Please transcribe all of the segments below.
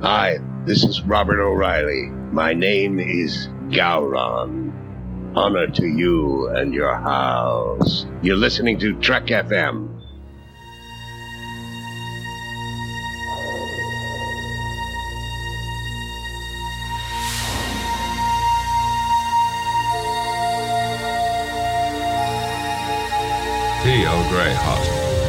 Hi, this is Robert O'Reilly. My name is Gowron. Honor to you and your house. You're listening to Trek FM. Earl Grey hot.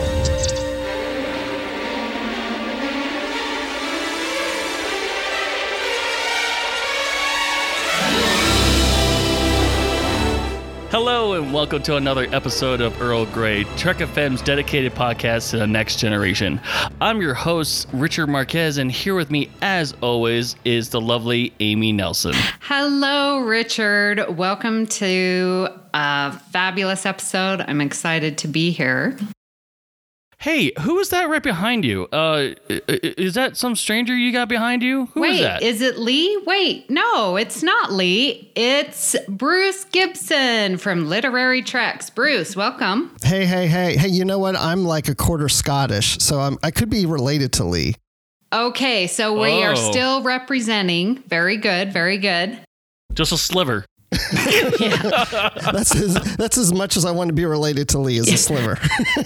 Hello and welcome to another episode of Earl Grey, Trek FM's dedicated podcast to the next generation. I'm your host, Richard Marquez, and here with me, as always, is the lovely Amy Nelson. Hello, Richard. Welcome to a fabulous episode. I'm excited to be here. Hey, who is that right behind you? Is that some stranger you got behind you? Who is that? Wait, is it Lee? Wait, no, it's not Lee. It's Bruce Gibson from Literary Treks. Bruce, welcome. Hey, you know what? I'm like a quarter Scottish, so I could be related to Lee. Okay, so we are still representing. Very good, very good. Just a sliver. Yeah. That's as much as I want to be related to Lee as a sliver.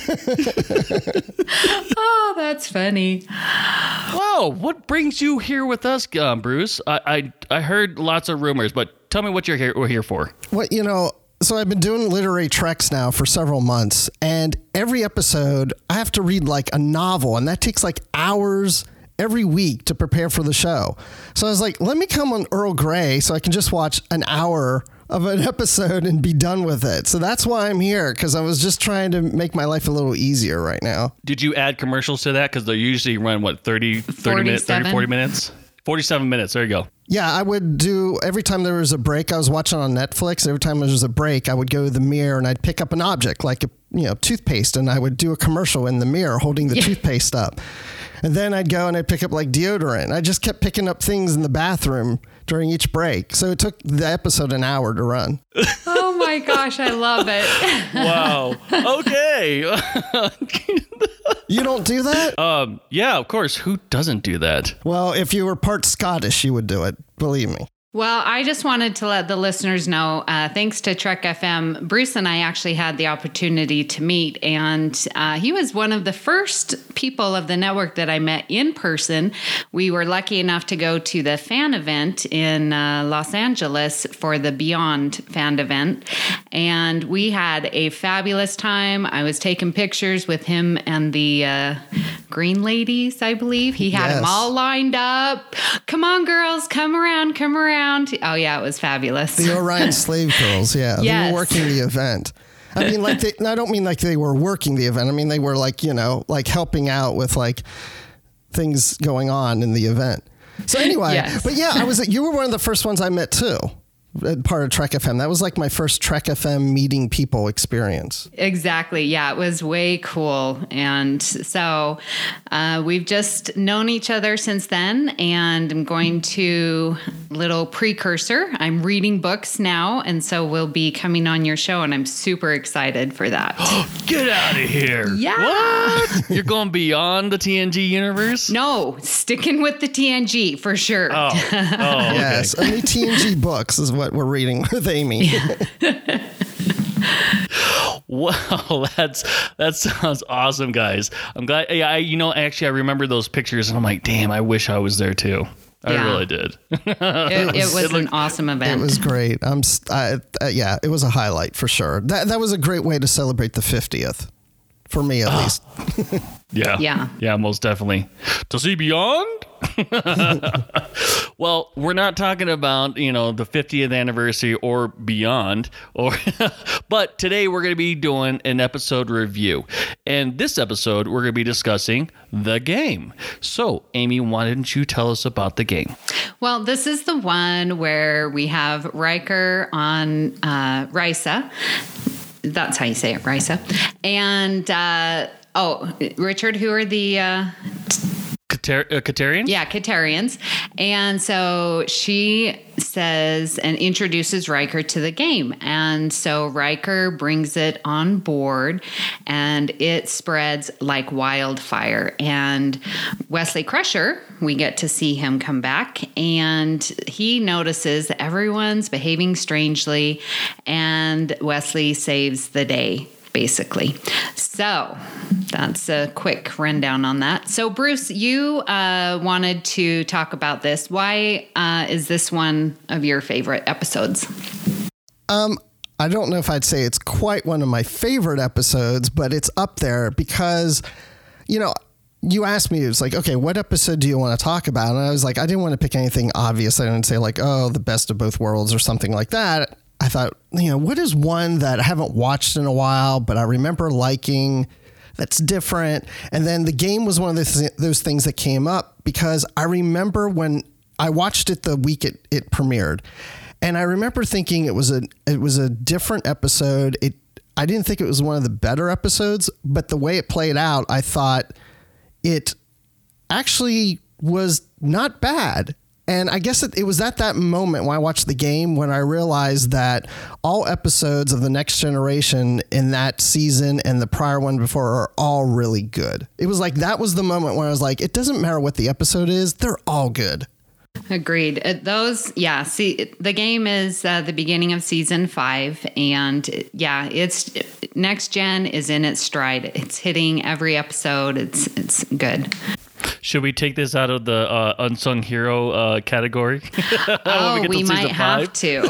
Oh, that's funny. Wow, what brings you here with us, Bruce? I heard lots of rumors, but tell me what we're here for. Well, so I've been doing Literary Treks now for several months, and every episode I have to read like a novel, and that takes like hours every week to prepare for the show. So I was like, let me come on Earl Grey so I can just watch an hour of an episode and be done with it. So that's why I'm here, because I was just trying to make my life a little easier right now. Did you add commercials to that? Because they usually run, 40 minutes? 47 minutes. There you go. Yeah, I would do, every time there was a break, I was watching on Netflix. Every time there was a break, I would go to the mirror and I'd pick up an object like toothpaste, and I would do a commercial in the mirror holding the toothpaste up. And then I'd go and I'd pick up like deodorant. I just kept picking up things in the bathroom during each break. So it took the episode an hour to run. Oh my gosh, I love it. Wow. Okay. You don't do that? Yeah, of course. Who doesn't do that? Well, if you were part Scottish, you would do it. Believe me. Well, I just wanted to let the listeners know, thanks to Trek FM, Bruce and I actually had the opportunity to meet, and he was one of the first people of the network that I met in person. We were lucky enough to go to the fan event in Los Angeles for the Beyond fan event, and we had a fabulous time. I was taking pictures with him and the Green Ladies, I believe. He had them all lined up. Come on, girls, come around. Oh, yeah, it was fabulous. The Orion Slave Girls, yeah. Yes. They were working the event. I mean, I don't mean like they were working the event. I mean, they were like, helping out with like things going on in the event. So anyway, Yes. But yeah, you were one of the first ones I met too. Part of Trek FM. That was like my first Trek FM meeting people experience. Exactly. Yeah, it was way cool. And so we've just known each other since then. And I'm going to little precursor. I'm reading books now. And so we'll be coming on your show. And I'm super excited for that. Get out of here. Yeah. What? You're going beyond the TNG universe? No, sticking with the TNG for sure. Oh, okay. Yes. Only TNG books is what we're reading with Amy. Wow, that sounds awesome, guys. I'm glad. Actually, I remember those pictures, and I'm like, damn, I wish I was there too. I really did. It was an awesome event. It was great. It was a highlight for sure. That was a great way to celebrate the 50th. For me, at least. Yeah, most definitely. To see beyond? Well, we're not talking about, the 50th anniversary or beyond, but today we're going to be doing an episode review. And this episode, we're going to be discussing the game. So, Amy, why didn't you tell us about the game? Well, this is the one where we have Riker on Risa. That's how you say it, Risa. And, Richard, who are the... Katarians? Yeah, Katarians. And so she says and introduces Riker to the game. And so Riker brings it on board and it spreads like wildfire. And Wesley Crusher, we get to see him come back and he notices that everyone's behaving strangely and Wesley saves the day, basically. So that's a quick rundown on that. So Bruce, you wanted to talk about this. Why is this one of your favorite episodes? I don't know if I'd say it's quite one of my favorite episodes, but it's up there because, you know, you asked me, it's like, okay, what episode do you want to talk about? And I was like, I didn't want to pick anything obvious. I didn't say like, oh, the best of both worlds or something like that. I thought, you know, what is one that I haven't watched in a while, but I remember liking that's different? And then the game was one of those things that came up because I remember when I watched it the week it premiered. And I remember thinking it was a different episode. I didn't think it was one of the better episodes, but the way it played out, I thought it actually was not bad. And I guess it was at that moment when I watched the game when I realized that all episodes of The Next Generation in that season and the prior one before are all really good. It was like that was the moment when I was like, it doesn't matter what the episode is, they're all good. Agreed. See, the game is the beginning of season 5, and it's Next Gen is in its stride. It's hitting every episode. It's good. Should we take this out of the unsung hero category? We might have to.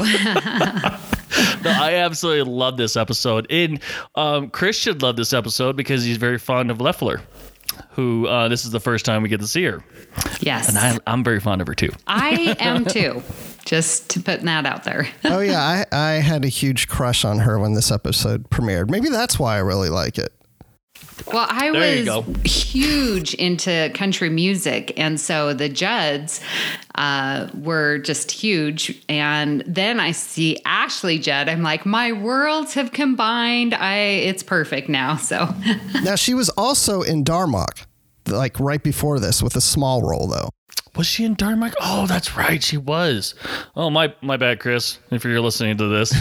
No, I absolutely love this episode. And Chris should love this episode because he's very fond of Leffler, who this is the first time we get to see her. Yes. And I'm very fond of her too. I am too. Just to put that out there. Oh, yeah. I had a huge crush on her when this episode premiered. Maybe that's why I really like it. Well, I was huge into country music, and so the Judds were just huge. And then I see Ashley Judd. I'm like, my worlds have combined. It's perfect now. So now she was also in Darmok, like right before this, with a small role though. Was she in Darmok? Oh, that's right. She was. Oh, my bad, Chris, if you're listening to this.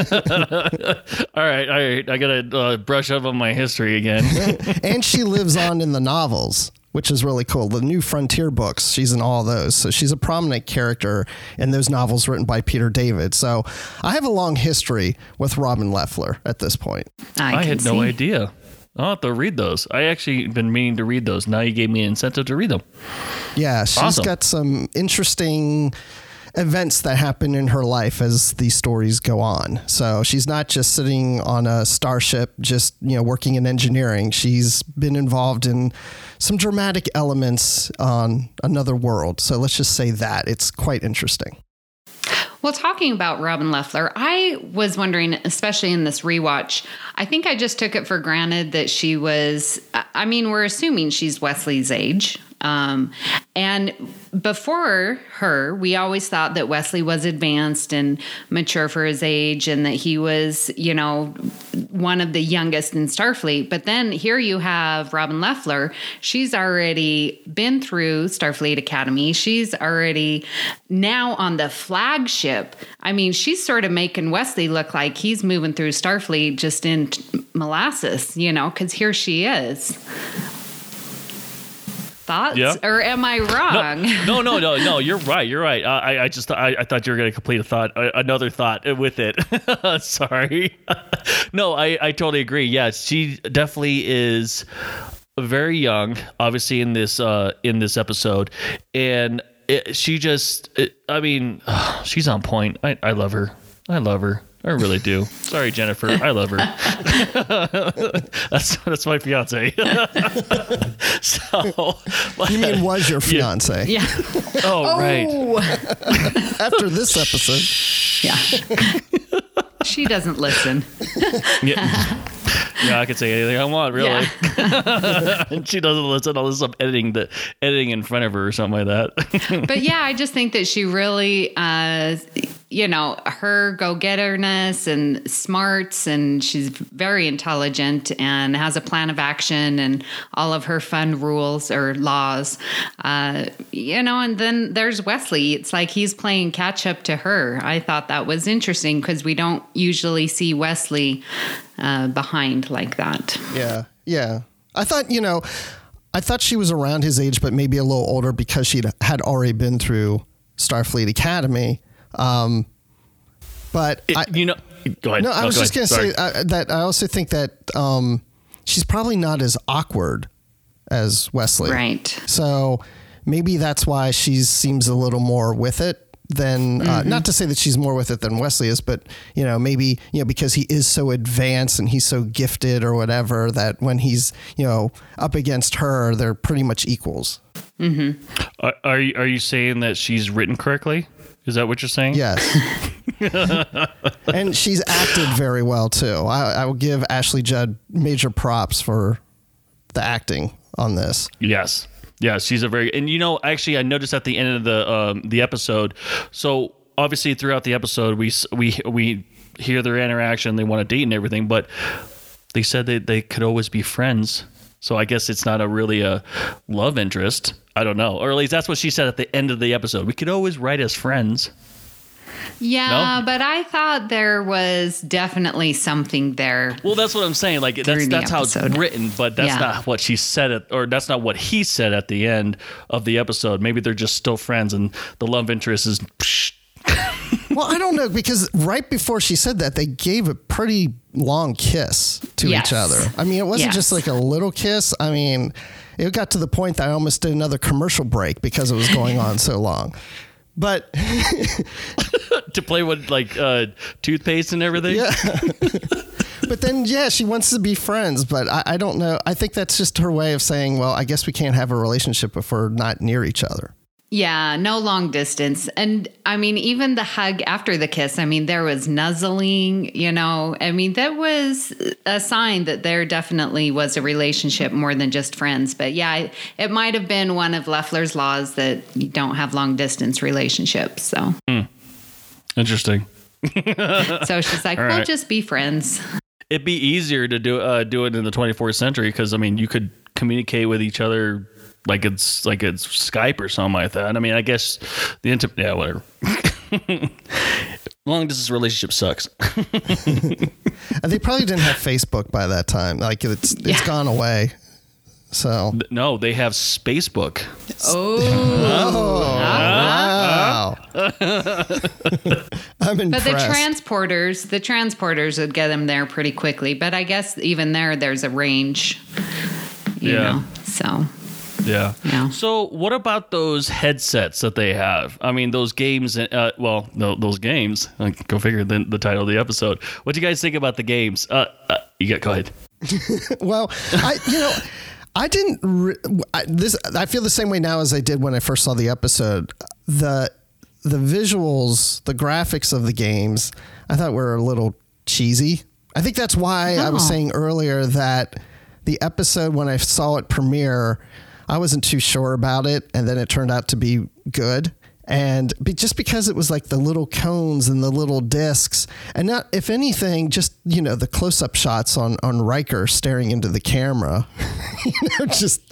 All right. I got to brush up on my history again. And she lives on in the novels, which is really cool. The New Frontier books, she's in all those. So she's a prominent character in those novels written by Peter David. So I have a long history with Robin Leffler at this point. I had no idea. I'll have to read those. I actually been meaning to read those. Now you gave me an incentive to read them. Yeah, she's got some interesting events that happen in her life as these stories go on. So she's not just sitting on a starship, just, working in engineering. She's been involved in some dramatic elements on another world. So let's just say that it's quite interesting. Well, talking about Robin Leffler, I was wondering, especially in this rewatch, I think I just took it for granted that she was, we're assuming she's Wesley's age. And before her, we always thought that Wesley was advanced and mature for his age and that he was, one of the youngest in Starfleet. But then here you have Robin Leffler. She's already been through Starfleet Academy. She's already now on the flagship. She's sort of making Wesley look like he's moving through Starfleet just in molasses, because here she is. Thoughts? Yeah. Or am I wrong? No. You're right. I thought you were going to complete another thought with it. Sorry. No, I totally agree. Yeah, she definitely is very young, obviously in this episode, and she's on point. I love her. I really do. Sorry, Jennifer. I love her. That's my fiance. So you mean was your fiance? Yeah. Oh, right. After this episode. Yeah. She doesn't listen. Yeah. Yeah, I could say anything I want, really. Yeah. And she doesn't listen. All this stuff editing in front of her or something like that. But yeah, I just think that she really, her go-getterness and smarts, and she's very intelligent and has a plan of action and all of her fun rules or laws, and then there's Wesley. It's like he's playing catch up to her. I thought that was interesting because we don't usually see Wesley behind like that. Yeah. I thought she was around his age, but maybe a little older because she had already been through Starfleet Academy. Go ahead. No, I was just going to say that I also think that she's probably not as awkward as Wesley. Right. So maybe that's why she seems a little more with it than, not to say that she's more with it than Wesley is, but, maybe, because he is so advanced and he's so gifted or whatever, that when he's, up against her, they're pretty much equals. Mm-hmm. Are you saying that she's written correctly? Is that what you're saying? Yes. And she's acted very well too. I will give Ashley Judd major props for the acting on this. Yes. Yeah, she's a very, and actually, I noticed at the end of the episode. So obviously, throughout the episode, we hear their interaction. They want to date and everything, but they said they could always be friends. So I guess it's not really a love interest. I don't know, or at least that's what she said at the end of the episode. We could always write as friends. Yeah, No? but I thought there was definitely something there. Well, that's what I'm saying. Like that's how it's written, but that's not what she said or that's not what he said at the end of the episode. Maybe they're just still friends, and the love interest is. Well, I don't know, because right before she said that, they gave a pretty long kiss to each other. I mean, it wasn't just like a little kiss. I mean, it got to the point that I almost did another commercial break because it was going on so long. But to play with like toothpaste and everything. Yeah. But then, she wants to be friends, but I don't know. I think that's just her way of saying, well, I guess we can't have a relationship if we're not near each other. Yeah, no long distance. And I mean, even the hug after the kiss, I mean, there was nuzzling, I mean, that was a sign that there definitely was a relationship more than just friends. But yeah, it might have been one of Loeffler's laws that you don't have long distance relationships. So Interesting. So she's like, we'll just be friends. It'd be easier to do it in the 24th century because, I mean, you could communicate with each other like it's Skype or something like that. I mean, I guess whatever. Long distance relationship sucks. And they probably didn't have Facebook by that time. Like it's gone away. So no, they have Spacebook. Wow. I'm impressed. But the transporters would get them there pretty quickly. But I guess even there's a range, you know, so. Yeah. So what about those headsets that they have? I mean, those games, those games, go figure the title of the episode. What do you guys think about the games? Go ahead. Well, I feel the same way now as I did when I first saw the episode. The visuals, the graphics of the games, I thought were a little cheesy. I think that's why I was saying earlier that the episode, when I saw it premiere, I wasn't too sure about it, and then it turned out to be good. And just because it was like the little cones and the little discs, and not, if anything, just, the close-up shots on Riker staring into the camera, just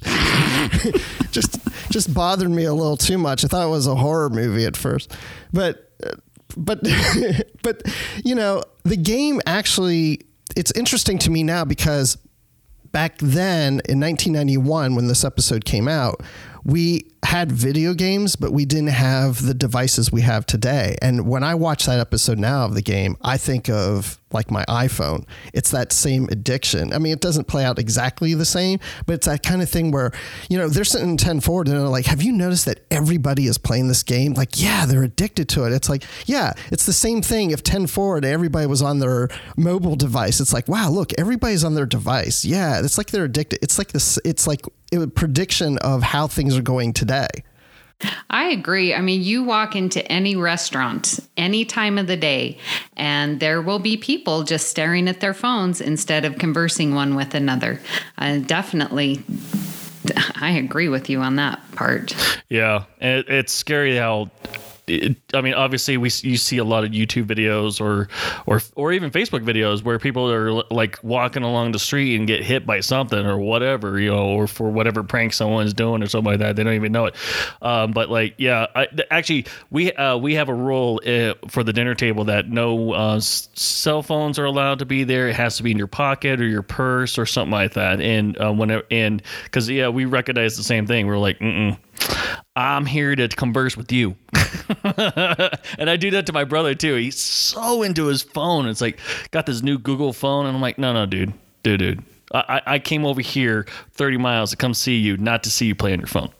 bothered me a little too much. I thought it was a horror movie at first, but the game actually, it's interesting to me now because back then in 1991, when this episode came out, we had video games, but we didn't have the devices we have today. And when I watch that episode now of the game, I think of like my iPhone. It's that same addiction. I mean, it doesn't play out exactly the same, but it's that kind of thing where, they're sitting in 10 forward and they're like, have you noticed that everybody is playing this game? Like, yeah, they're addicted to it. It's like, yeah, it's the same thing. If 10 forward, everybody was on their mobile device. It's like, wow, look, everybody's on their device. Yeah. It's like they're addicted. It's like this, it's like a prediction of how things are going today. I agree. I mean, you walk into any restaurant any time of the day, and there will be people just staring at their phones instead of conversing one with another. Definitely, I agree with you on that part. Yeah, and it's scary how. I mean, obviously, you see a lot of YouTube videos or even Facebook videos where people are like walking along the street and get hit by something or whatever, or for whatever prank someone's doing or something like that. They don't even know it. But like, yeah, actually, we have a rule for the dinner table that no cell phones are allowed to be there. It has to be in your pocket or your purse or something like that. And because we recognize the same thing. We're like, I'm here to converse with you. And I do that to my brother too. He's so into his phone. It's like, got this new Google phone. And I'm like, no, dude. I came over here 30 miles to come see you, not to see you play on your phone.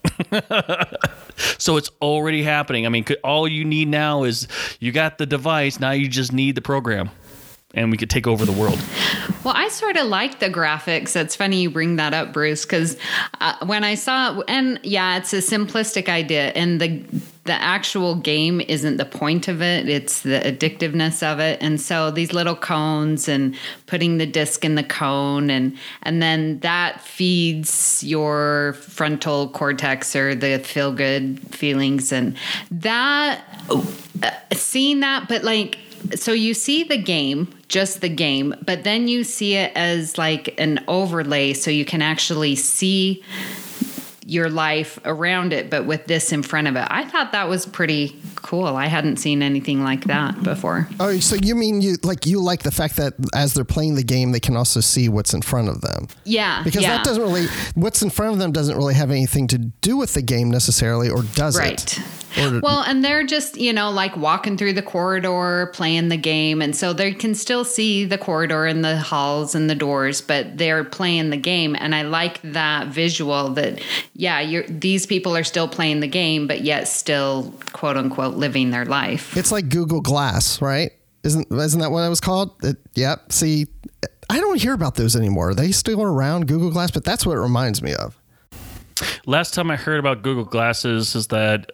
So it's already happening. I mean, all you need now is you got the device. Now you just need the program. And we could take over the world. Well, I sort of like the graphics. It's funny you bring that up, Bruce, because when I saw, and yeah, it's a simplistic idea, and the actual game isn't the point of it. It's the addictiveness of it. And so these little cones and putting the disc in the cone, and then that feeds your frontal cortex or the feel good feelings, and that seeing that, but like. So you see the game, just the game, but then you see it as like an overlay so you can actually see your life around it, but with this in front of it. I thought that was pretty cool. I hadn't seen anything like that before. Oh, so you mean you like the fact that as they're playing the game, they can also see what's in front of them? Yeah. Because that doesn't really, what's in front of them doesn't really have anything to do with the game necessarily, or does it? Right. Well, and they're just, like walking through the corridor, playing the game. And so they can still see the corridor and the halls and the doors, but they're playing the game. And I like that visual that, these people are still playing the game, but yet still, quote unquote, living their life. It's like Google Glass, right? Isn't that what it was called? Yep. See, I don't hear about those anymore. Are they still around, Google Glass? But that's what it reminds me of. Last time I heard about Google Glasses is that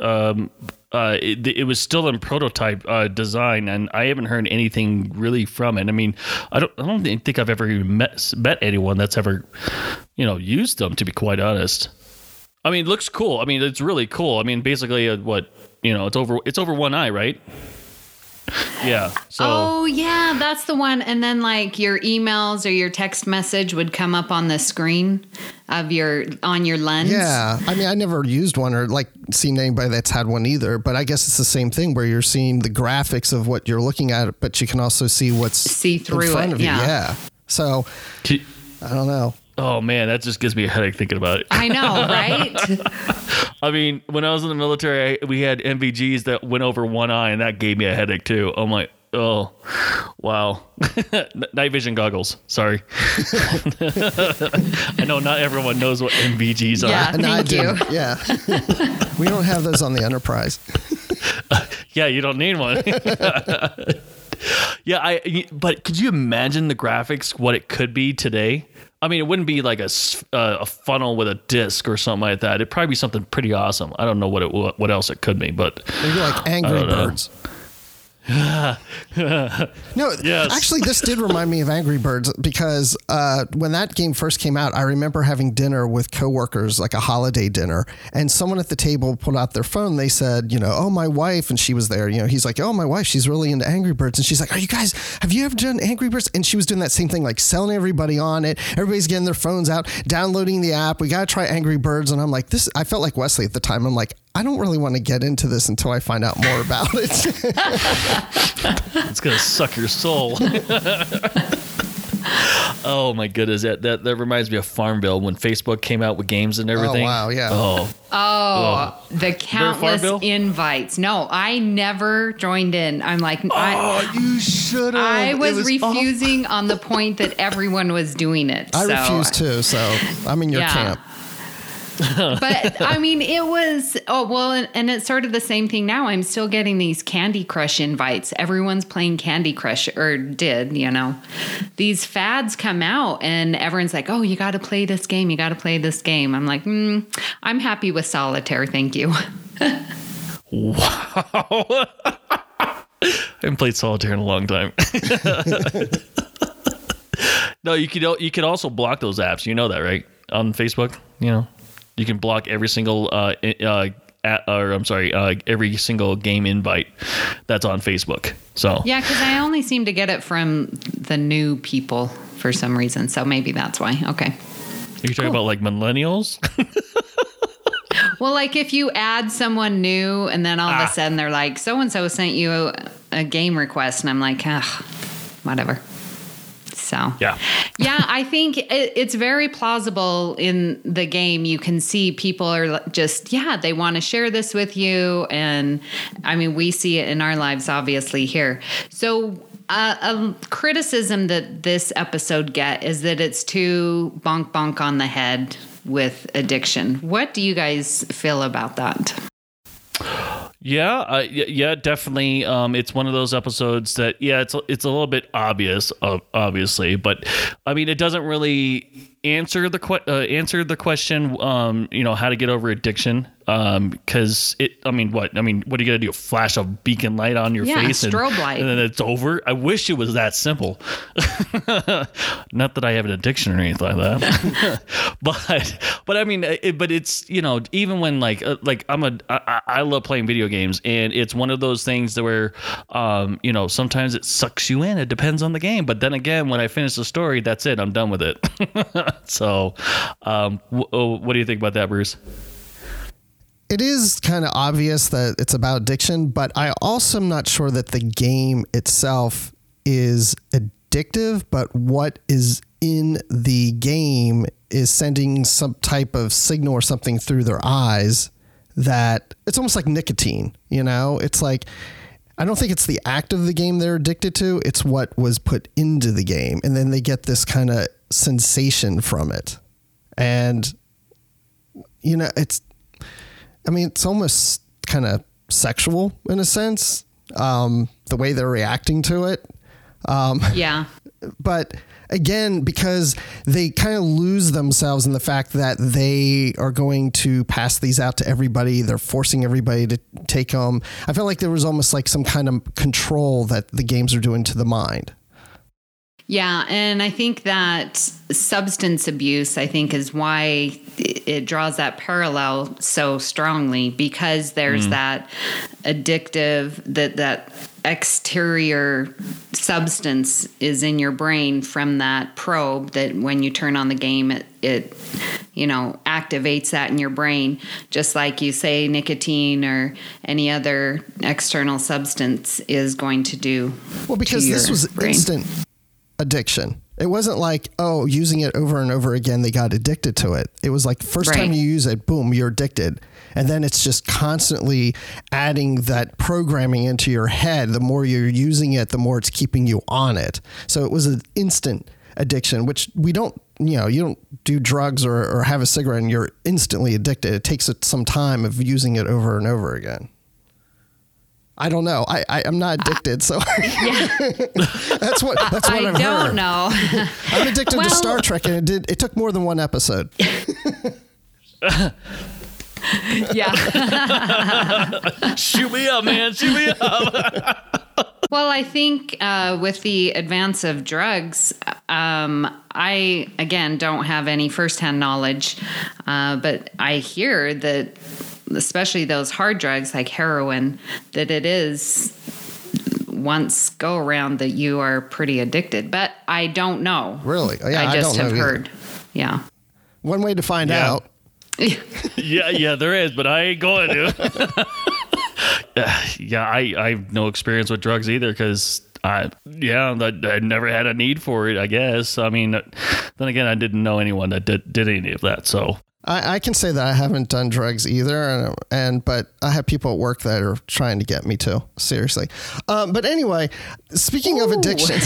it was still in prototype design, and I haven't heard anything really from it. I mean, I don't think I've ever even met anyone that's ever, used them, to be quite honest. I mean, it looks cool. I mean, it's really cool. I mean, basically, it's over one eye, right? Yeah. So. Oh, yeah, that's the one. And then like your emails or your text message would come up on the screen on your lens. Yeah. I mean, I never used one or like seen anybody that's had one either, but I guess it's the same thing where you're seeing the graphics of what you're looking at, but you can also see what's in front of you. Yeah. So I don't know. Oh man, that just gives me a headache thinking about it. I know, right? I mean, when I was in the military, we had NVGs that went over one eye, and that gave me a headache too. I'm like, oh, wow. Night vision goggles. Sorry. I know not everyone knows what NVGs are. Yeah, thank you. Yeah. We don't have those on the Enterprise. Yeah, you don't need one. Yeah, but could you imagine the graphics, what it could be today? I mean, it wouldn't be like a funnel with a disc or something like that. It'd probably be something pretty awesome. I don't know what else it could be, but maybe like Angry Birds. No, yes. Actually, this did remind me of Angry Birds because when that game first came out, I remember having dinner with coworkers, like a holiday dinner, and someone at the table pulled out their phone. They said, oh, my wife, and she was there. He's like, oh, my wife, she's really into Angry Birds, and she's like, have you ever done Angry Birds? And she was doing that same thing, like selling everybody on it. Everybody's getting their phones out, downloading the app. We got to try Angry Birds, and I'm like, I felt like Wesley at the time. I'm like, I don't really want to get into this until I find out more about it. It's going to suck your soul. Oh my goodness. That reminds me of Farmville when Facebook came out with games and everything. Oh, wow. Yeah. Oh, the countless invites. No, I never joined in. I'm like, you should have. I was refusing on the point that everyone was doing it. I refused too. So I'm in your camp. But I mean, it was, and it's sort of the same thing now. I'm still getting these Candy Crush invites. Everyone's playing Candy Crush, or did, These fads come out and everyone's like, oh, you got to play this game. You got to play this game. I'm like, I'm happy with solitaire. Thank you. Wow. I haven't played solitaire in a long time. No, you could also block those apps. You know that, right? On Facebook, you can block every single every single game invite that's on Facebook. So yeah, because I only seem to get it from the new people for some reason. So maybe that's why. Okay. Are you talking about like millennials? Well, like if you add someone new and then all of a sudden they're like, so-and-so sent you a game request. And I'm like, whatever. So, yeah, I think it's very plausible in the game. You can see people are just, they want to share this with you. And I mean, we see it in our lives, obviously, here. So a criticism that this episode is that it's too bonk on the head with addiction. What do you guys feel about that? Yeah, definitely. It's one of those episodes that, it's a little bit obvious, obviously, but I mean, it doesn't really answer the question, how to get over addiction. Because what are you gonna do? Flash a beacon light on your face strobe light, and then it's over? I wish it was that simple. Not that I have an addiction or anything like that, but I mean, but it's even when I love playing video games, and it's one of those things that where sometimes it sucks you in. It depends on the game, but then again, when I finish the story, that's it. I'm done with it. So, what do you think about that, Bruce? It is kind of obvious that it's about addiction, but I also am not sure that the game itself is addictive, but what is in the game is sending some type of signal or something through their eyes that it's almost like nicotine, It's like, I don't think it's the act of the game they're addicted to. It's what was put into the game. And then they get this kind of sensation from it. And, it's almost kind of sexual in a sense, the way they're reacting to it. But again, because they kind of lose themselves in the fact that they are going to pass these out to everybody. They're forcing everybody to take them. I felt like there was almost like some kind of control that the games are doing to the mind. Yeah, and I think that substance abuse, is why it draws that parallel so strongly, because there's that addictive, that exterior substance is in your brain from that probe that when you turn on the game, it activates that in your brain, just like you say nicotine or any other external substance is going to do. Well, because this was brain. Instant addiction. It wasn't like, using it over and over again, they got addicted to it. It was like first time you use it, boom, you're addicted. And then it's just constantly adding that programming into your head. The more you're using it, the more it's keeping you on it. So it was an instant addiction, which we don't, you don't do drugs or have a cigarette and you're instantly addicted. It takes some time of using it over and over again. I don't know. I'm not addicted, so that's what I've heard. I don't know. I'm addicted to Star Trek, and it took more than one episode. Yeah. Shoot me up, man. Shoot me up. Well, I think with the advance of drugs, I, again, don't have any firsthand knowledge, but I hear that especially those hard drugs like heroin, that it is once go around that you are pretty addicted. But I don't know. Really? Yeah, I just don't have know heard. Yeah. One way to find out. Yeah, there is, but I ain't going to. I have no experience with drugs either because I never had a need for it, I guess. I mean, then again, I didn't know anyone that did any of that, so. I can say that I haven't done drugs either, but I have people at work that are trying to get me to. Seriously. But anyway, speaking of addictions,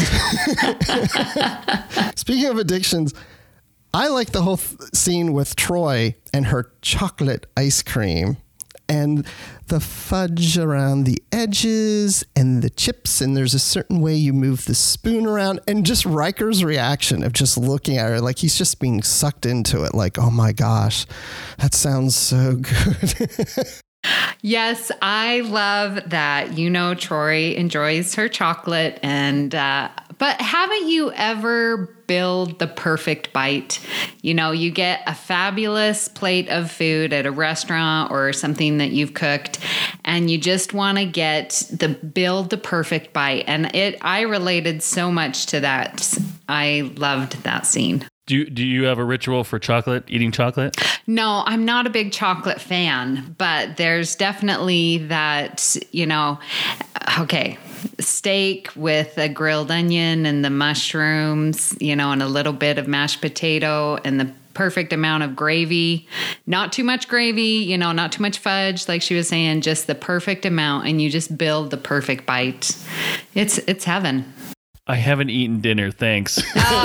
I like the whole scene with Troy and her chocolate ice cream and the fudge around the edges and the chips. And there's a certain way you move the spoon around, and just Riker's reaction of just looking at her like he's just being sucked into it. Like, oh my gosh, that sounds so good. Yes, I love that. You know, Troy enjoys her chocolate, and but haven't you ever build the perfect bite? You know, you get a fabulous plate of food at a restaurant or something that you've cooked, and you just want to build the perfect bite. And I related so much to that. I loved that scene. Do you have a ritual for eating chocolate? No, I'm not a big chocolate fan, but there's definitely that, you know, okay, steak with a grilled onion and the mushrooms, you know, and a little bit of mashed potato and the perfect amount of gravy. Not too much gravy, you know, not too much fudge, like she was saying, just the perfect amount, and you just build the perfect bite. It's heaven. I haven't eaten dinner, thanks.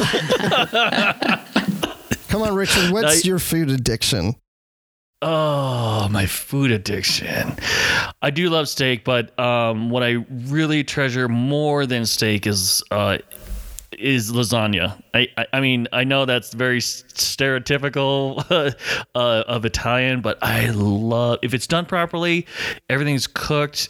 Come on, Richard. What's your food addiction? Oh, my food addiction. I do love steak, but what I really treasure more than steak is lasagna. I mean, I know that's very stereotypical of Italian, but I love, if it's done properly, everything's cooked.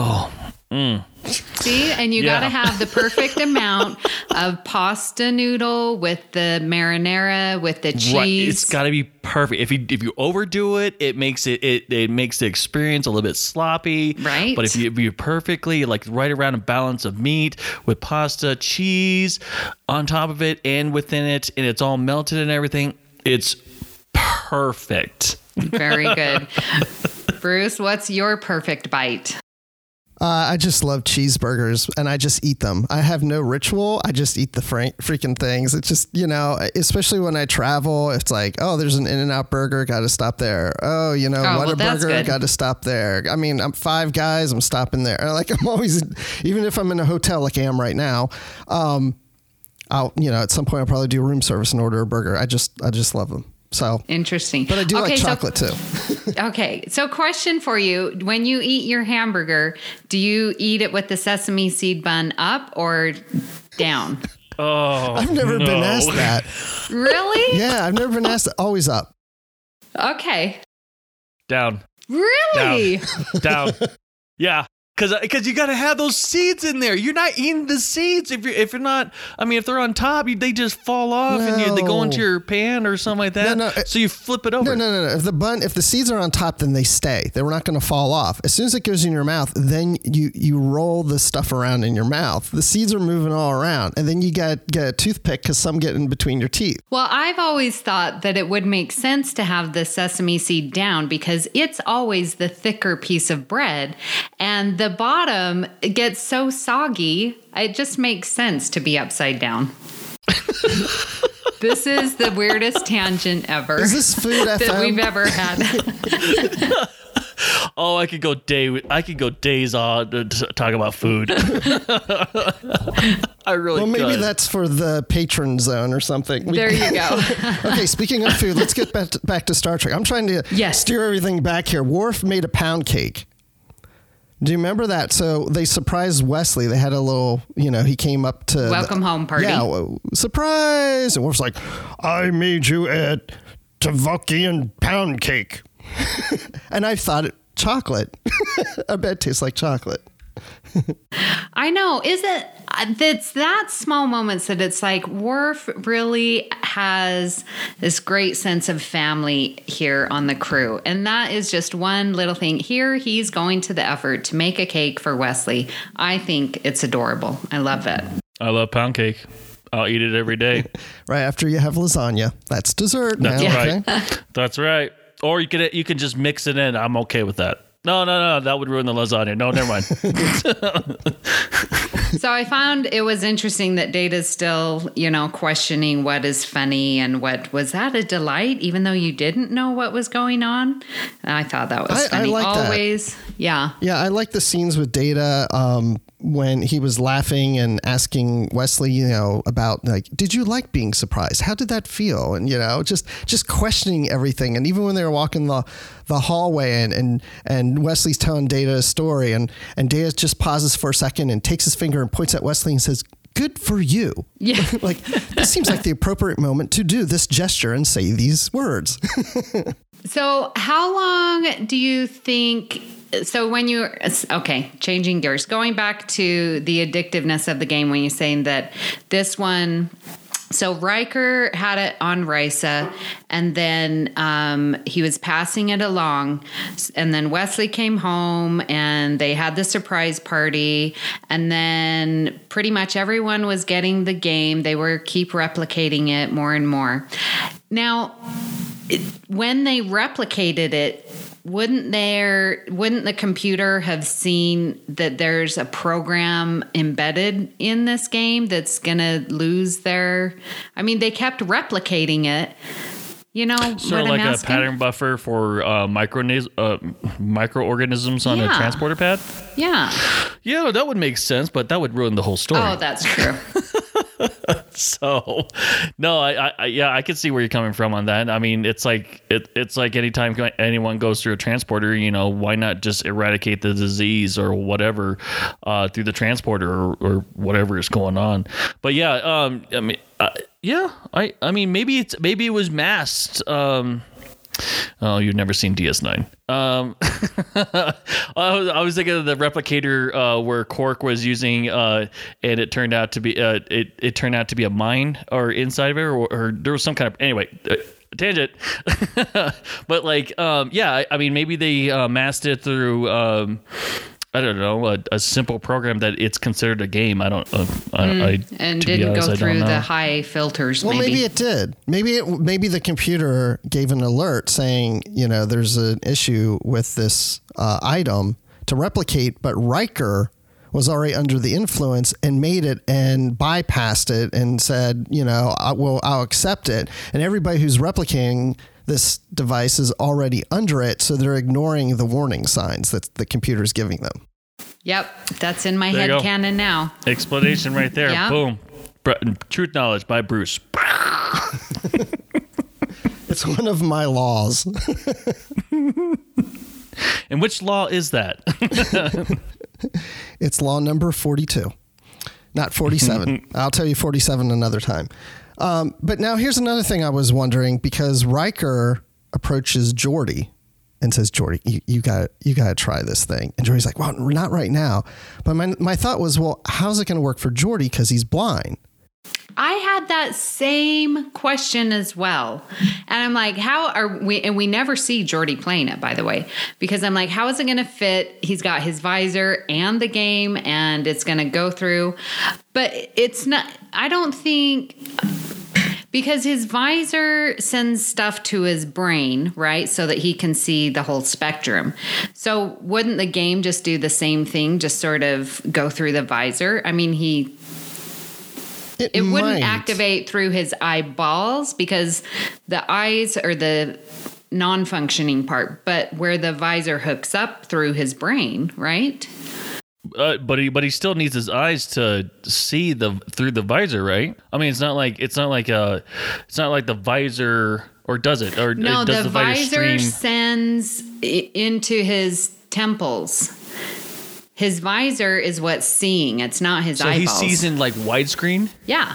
See, and you got to have the perfect amount of pasta noodle with the marinara, with the cheese. Right. It's got to be perfect. If you overdo it, it makes it makes the experience a little bit sloppy. Right. But if you perfectly, like, right around a balance of meat with pasta, cheese on top of it and within it, and it's all melted and everything, it's perfect. Very good. Bruce, what's your perfect bite? I just love cheeseburgers, and I just eat them. I have no ritual. I just eat the freaking things. It's just, you know, especially when I travel, it's like, oh, there's an In-N-Out burger, got to stop there. Oh, you know, Whataburger, got to stop there. I mean, I'm Five Guys, I'm stopping there. Like, I'm always, even if I'm in a hotel like I am right now, I'll, you know, at some point I'll probably do room service and order a burger. I just love them. So interesting. But I do like chocolate too. Okay. So question for you. When you eat your hamburger, do you eat it with the sesame seed bun up or down? Oh, I've never been asked that. Really? Yeah, I've never been asked that. Always up. Okay. Down. Really? Down. Yeah. Because you got to have those seeds in there. You're not eating the seeds if you're not. I mean, if they're on top, they just fall off and they go into your pan or something like that. No. So you flip it over. No. If the seeds are on top, then they stay. They're not going to fall off. As soon as it goes in your mouth, then you roll the stuff around in your mouth. The seeds are moving all around, and then you get a toothpick because some get in between your teeth. Well, I've always thought that it would make sense to have the sesame seed down because it's always the thicker piece of bread, and the bottom gets so soggy, it just makes sense to be upside down. This is the weirdest tangent ever. Is this food that FM? we've ever had. Oh, I could go days on to talk about food. I really Well, maybe could. that's for the patron zone or something. There you go. Okay, speaking of food, let's get back to Star Trek. I'm trying to steer everything back here. Worf made a pound cake. Do you remember that? So they surprised Wesley. They had a little, you know, he came up to welcome home party. Yeah, surprise. And Worf's like, I made you a Tavokian pound cake. And I thought chocolate. I bet it tastes like chocolate. I know. It's that small moments that it's like Worf really has this great sense of family here on the crew. And that is just one little thing. Here he's going to the effort to make a cake for Wesley. I think it's adorable. I love it. I love pound cake. I'll eat it every day. Right after you have lasagna. That's dessert. That's now, right. okay? That's right. Or you can just mix it in. I'm okay with that. No, that would ruin the lasagna. No, never mind. So I found it was interesting that Data's still, you know, questioning what is funny and what was that a delight, even though you didn't know what was going on. And I thought that was funny. I like always. That. Yeah. Yeah, I like the scenes with Data when he was laughing and asking Wesley, you know, about like, did you like being surprised? How did that feel? And, you know, just questioning everything. And even when they were walking the hallway and Wesley's telling Data a story and Data just pauses for a second and takes his finger and points at Wesley and says, good for you. Yeah. Like, this seems like the appropriate moment to do this gesture and say these words. So how long do you think So when you, okay, changing gears, going back to the addictiveness of the game, when you're saying that this one, so Riker had it on Risa, and then he was passing it along, and then Wesley came home, and they had the surprise party, and then pretty much everyone was getting the game. They were keep replicating it more and more. Now, when they replicated it, wouldn't the computer have seen that there's a program embedded in this game that's going to lose their... I mean, they kept replicating it. You know, sort of like a pattern buffer for microorganisms on a transporter pad? Yeah. Yeah, that would make sense, but that would ruin the whole story. Oh, that's true. So, no, I can see where you're coming from on that. I mean, it's like anytime anyone goes through a transporter, you know, why not just eradicate the disease or whatever through the transporter or whatever is going on? But yeah, I mean, I mean, maybe it was masked. Oh, you've never seen DS9. I was thinking of the replicator where Quark was using, and it turned out to be it turned out to be a mine or inside of it, or there was some kind of tangent. But like, yeah, I mean, maybe they masked it through. I don't know, a simple program that it's considered a game. I don't. And didn't go through the high filters. Well, maybe it did. Maybe the computer gave an alert saying, you know, there's an issue with this item to replicate, but Riker was already under the influence and made it and bypassed it and said, you know, I'll accept it. And everybody who's replicating this device is already under it, so they're ignoring the warning signs that the computer's giving them. Yep, that's in my head canon now. Explanation right there. Yeah. Boom. Truth knowledge by Bruce. It's one of my laws. And which law is that? It's law number 42, not 47. I'll tell you 47 another time. But now here's another thing I was wondering, because Riker approaches Geordi and says, Geordi, you got to try this thing. And Geordi's like, well, not right now. But my thought was, well, how's it going to work for Geordi? Because he's blind. I had that same question as well. And I'm like, how are we? And we never see Geordi playing it, by the way, because I'm like, how is it going to fit? He's got his visor and the game, and it's going to go through. But it's not, I don't think, because his visor sends stuff to his brain, right? So that he can see the whole spectrum. So wouldn't the game just do the same thing, just sort of go through the visor? I mean, it wouldn't activate through his eyeballs, because the eyes are the non-functioning part, but where the visor hooks up through his brain, right? But he still needs his eyes to see through the visor, right? I mean, it's not like the visor, or does it? Or no, does the visor sends into his temples. His visor is what's seeing. It's not his eyeballs. So he sees in like widescreen? Yeah.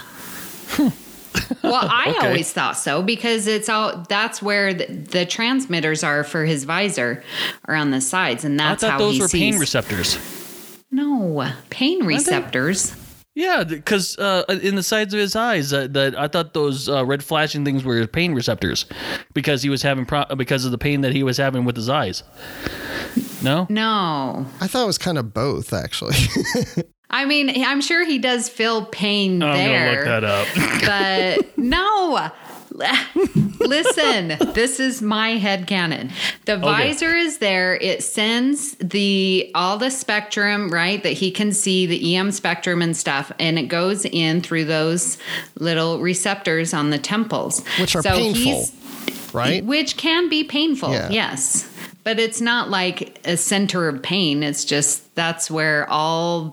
Well, I always thought so, because that's where the transmitters are for his visor, are on the sides, and that's how he sees. I thought those were pain receptors. No, pain receptors. Yeah, because in the sides of his eyes, that I thought those red flashing things were pain receptors, because he was having because of the pain that he was having with his eyes. No? I thought it was kind of both, actually. I mean, I'm sure he does feel pain there. I'm going to look that up. But no. Listen, this is my headcanon. The visor is there. It sends all the spectrum, right, that he can see, the EM spectrum and stuff, and it goes in through those little receptors on the temples. Which are painful, right? Which can be painful, yes. But it's not like a center of pain. It's just that's where all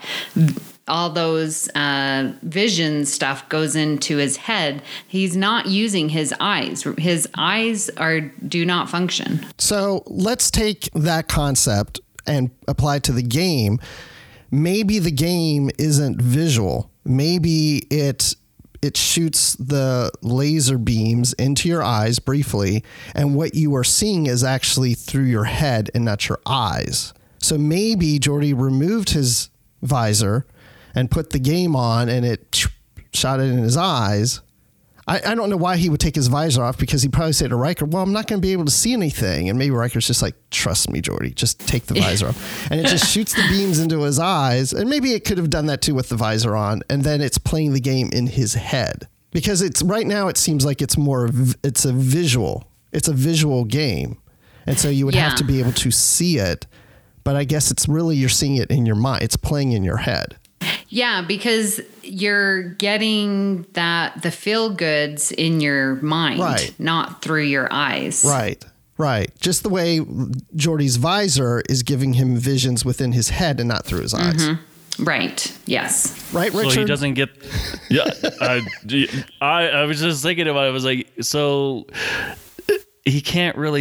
those vision stuff goes into his head. He's not using his eyes. His eyes do not function. So let's take that concept and apply it to the game. Maybe the game isn't visual. Maybe it it shoots the laser beams into your eyes briefly, and what you are seeing is actually through your head and not your eyes. So maybe Geordi removed his visor and put the game on, and it shot it in his eyes. I don't know why he would take his visor off, because he'd probably say to Riker, well, I'm not going to be able to see anything. And maybe Riker's just like, trust me, Geordi, just take the visor off. And it just shoots the beams into his eyes. And maybe it could have done that too with the visor on. And then it's playing the game in his head, because it's right now it seems like it's a visual game. And so you would have to be able to see it. But I guess it's really, you're seeing it in your mind. It's playing in your head. Yeah, because you're getting the feel goods in your mind, right, not through your eyes. Right. Just the way Geordi's visor is giving him visions within his head and not through his eyes. Mm-hmm. Right. Yes. Right, Richard? So he doesn't get... Yeah. I was just thinking about it. I was like, so... He can't really...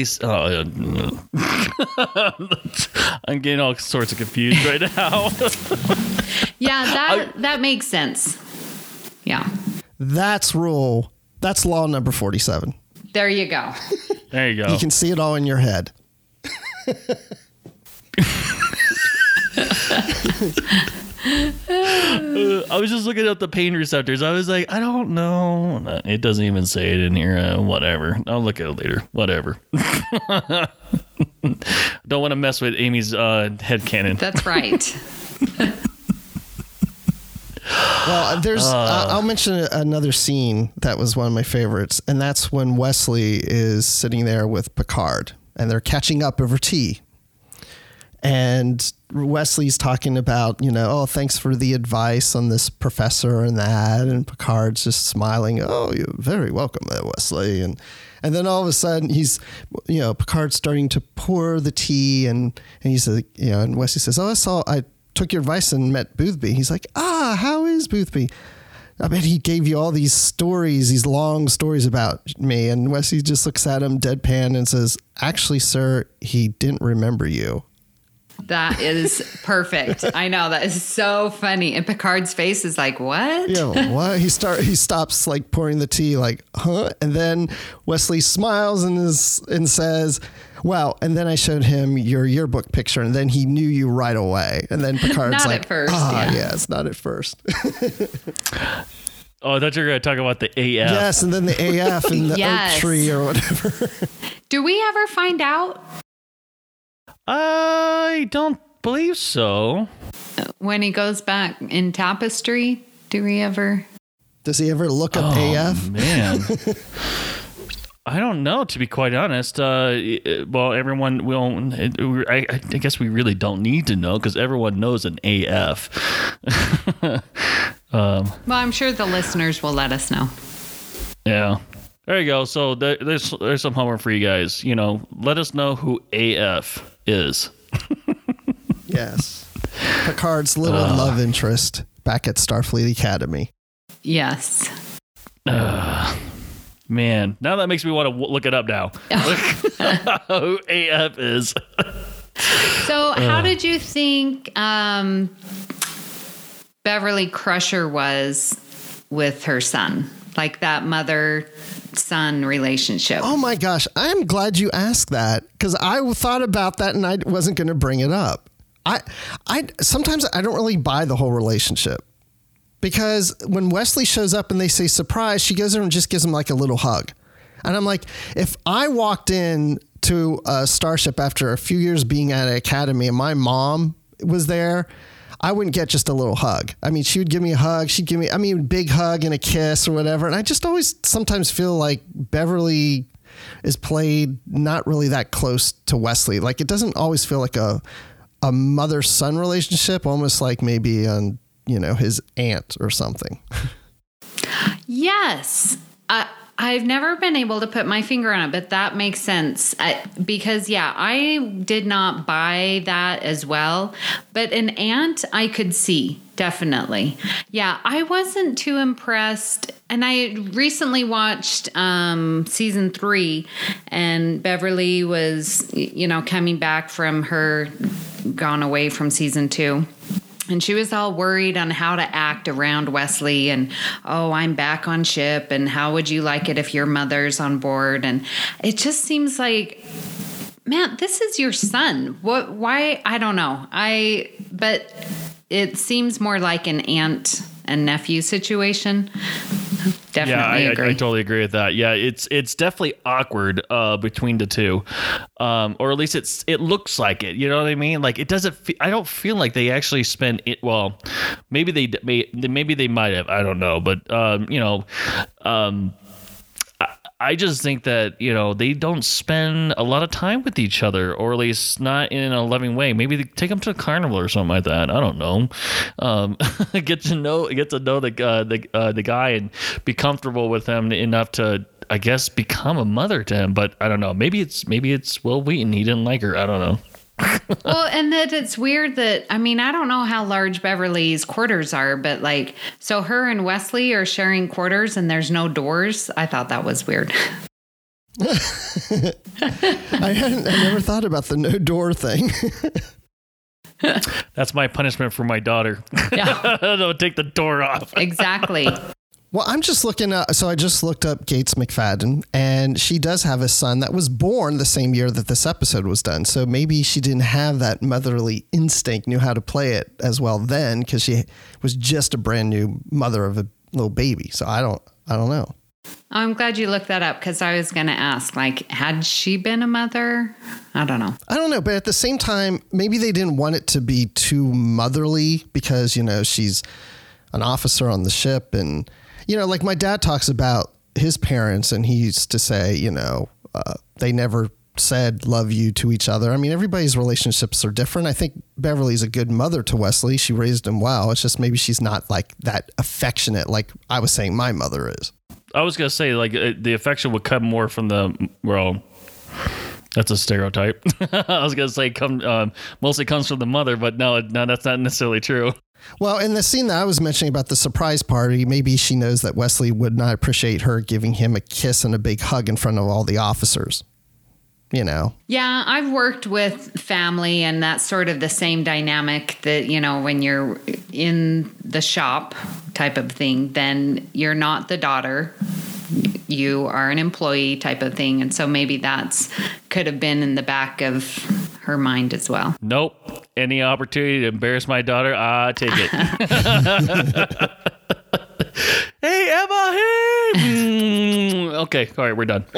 I'm getting all sorts of confused right now. Yeah, that makes sense. Yeah. That's law number 47. There you go. There you go. You can see it all in your head. I was just looking at the pain receptors. I was like, I don't know. It doesn't even say it in here. Whatever. I'll look at it later. Whatever. Don't want to mess with Amy's headcanon. That's right. Well, I'll mention another scene that was one of my favorites, and that's when Wesley is sitting there with Picard, and they're catching up over tea. And Wesley's talking about, oh, thanks for the advice on this professor and that. And Picard's just smiling. Oh, you're very welcome there, Wesley. And then all of a sudden he's, Picard's starting to pour the tea and he's like, and Wesley says, oh, I took your advice and met Boothby. He's like, how is Boothby? I bet he gave you all these stories, these long stories about me. And Wesley just looks at him deadpan and says, actually, sir, he didn't remember you. That is perfect. I know, that is so funny. And Picard's face is like, what? Yeah, what? He stops like pouring the tea, like, huh? And then Wesley smiles and says, well, and then I showed him your yearbook picture, and then he knew you right away. And then Picard's not like, at first, yes, not at first. Oh, I thought you were going to talk about the AF. Yes, and then the AF and the oak tree or whatever. Do we ever find out? I don't believe so. When he goes back in Tapestry, Does he ever look up AF? Man. I don't know, to be quite honest. Well, everyone will. I guess we really don't need to know, because everyone knows an AF. Well, I'm sure the listeners will let us know. Yeah. There you go. So there's some homework for you guys. Let us know who AF is. Yes. Picard's little love interest back at Starfleet Academy. Yes. Man, now that makes me want to look it up now. Who AF is. So how did you think Beverly Crusher was with her son? Like that mother-son relationship. Oh my gosh. I'm glad you asked that, because I thought about that and I wasn't going to bring it up. Sometimes I don't really buy the whole relationship, because when Wesley shows up and they say surprise, she goes there and just gives him like a little hug. And I'm like, if I walked in to a starship after a few years being at an academy and my mom was there, I wouldn't get just a little hug. I mean, she would give me a hug. She'd give me, a big hug and a kiss or whatever. And I just always sometimes feel like Beverly is played not really that close to Wesley. Like, it doesn't always feel like a mother-son relationship, almost like maybe on, his aunt or something. Yes. I've never been able to put my finger on it, but that makes sense. Because, I did not buy that as well. But an aunt, I could see, definitely. Yeah, I wasn't too impressed. And I recently watched season 3, and Beverly was, coming back from her gone away from season 2. And she was all worried on how to act around Wesley and, oh, I'm back on ship. And how would you like it if your mother's on board? And it just seems like, man, this is your son. Why? I don't know. But it seems more like an aunt and nephew situation. Definitely agree. I totally agree with that. Yeah, it's definitely awkward between the two, or at least it looks like it. You know what I mean? Like it doesn't. I don't feel like they actually spend it. Well, maybe they might have. I don't know, but I just think that, they don't spend a lot of time with each other, or at least not in a loving way. Maybe they take them to a carnival or something like that. I don't know. Get to know the guy and be comfortable with him enough to, I guess, become a mother to him. But I don't know. Maybe it's Will Wheaton. He didn't like her. I don't know. Well, and that it's weird that, I don't know how large Beverly's quarters are, but so her and Wesley are sharing quarters and there's no doors. I thought that was weird. I never thought about the no door thing. That's my punishment for my daughter. Yeah. Don't take the door off. Exactly. Well, I'm just looking up. So I just looked up Gates McFadden, and she does have a son that was born the same year that this episode was done. So maybe she didn't have that motherly instinct, knew how to play it as well then, because she was just a brand new mother of a little baby. So I don't know. I'm glad you looked that up, because I was going to ask, had she been a mother? I don't know. But at the same time, maybe they didn't want it to be too motherly because, she's an officer on the ship, and like my dad talks about his parents, and he used to say, they never said love you to each other. Everybody's relationships are different. I think Beverly's a good mother to Wesley. She raised him well. It's just maybe she's not like that affectionate, like I was saying my mother is. I was going to say, the affection would come more from that's a stereotype. I was going to say mostly comes from the mother, but no, that's not necessarily true. Well, in the scene that I was mentioning about the surprise party, maybe she knows that Wesley would not appreciate her giving him a kiss and a big hug in front of all the officers. Yeah, I've worked with family, and that's sort of the same dynamic that, when you're in the shop type of thing, then you're not the daughter. You are an employee type of thing. And so maybe could have been in the back of her mind as well. Nope. Any opportunity to embarrass my daughter, I take it. Hey, Emma, hey! Okay, all right, we're done.